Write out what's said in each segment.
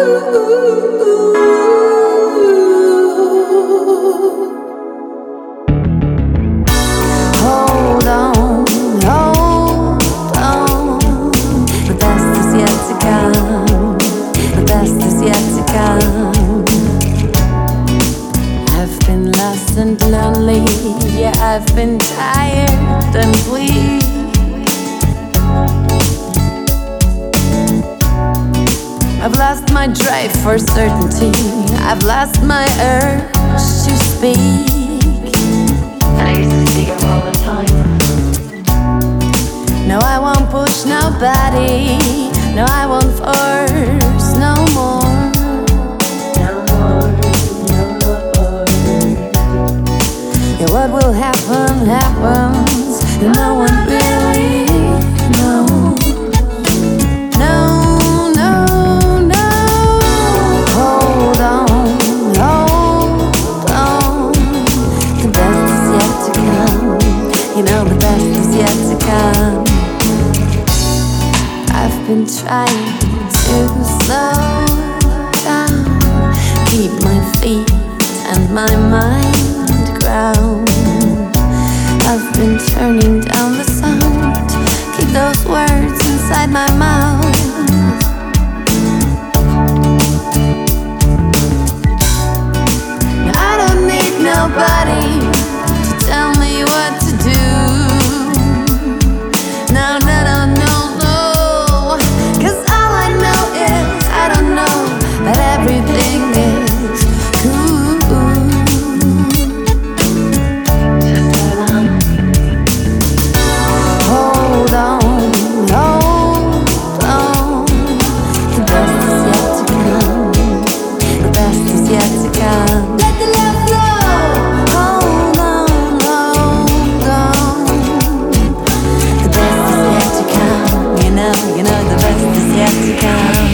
Hold on, hold on. The best is yet to come. The best is yet to come. I've been lost and lonely. Yeah, I've been tired and weak. I've lost my drive for certainty. I've lost my urge to speak. And I used to speak up all the time. No, I won't push nobody. No, I won't force no more. No more, no more. Yeah, what will happen, happens. And no one really knows. No, no, no. Hold on, hold on. The best is yet to come. You know the best is yet to come. I've been trying to slow down, keep my feet and my mind ground. I've been turning down the sound, keep those words inside my mouth. I don't need nobody to tell me what to do. No, no, no, no, no. 'Cause all I know is I don't know that everything is cool. Just hold on. Hold on, hold on. The best is yet to come. The best is yet to come. Let the love flow. Hold on, hold on. The best is yet to come. You know the best is yet to come.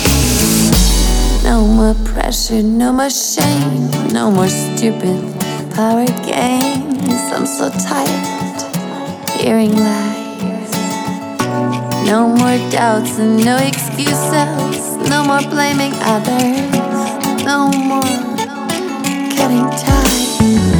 No more pressure, no more shame, no more stupid power games. I'm so tired hearing lies. No more doubts and no excuses. No more blaming others. No more getting tired.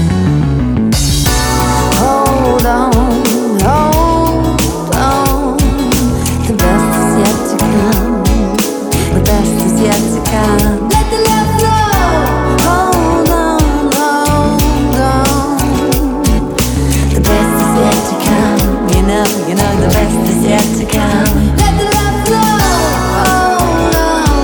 Hold on, hold on. The best is yet to come. The best is yet to come. Let the love flow. Hold on, hold on. The best is yet to come. You know the best is yet to come. Let the love flow. Hold on,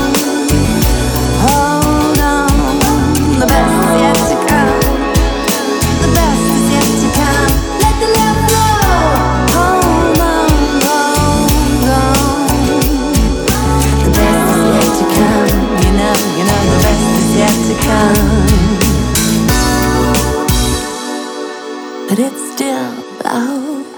hold on. The best is yet to come. The best is yet to come. Let the love flow. Hold on, hold on. The best is yet to come. You know the best is yet to come. But it's still low.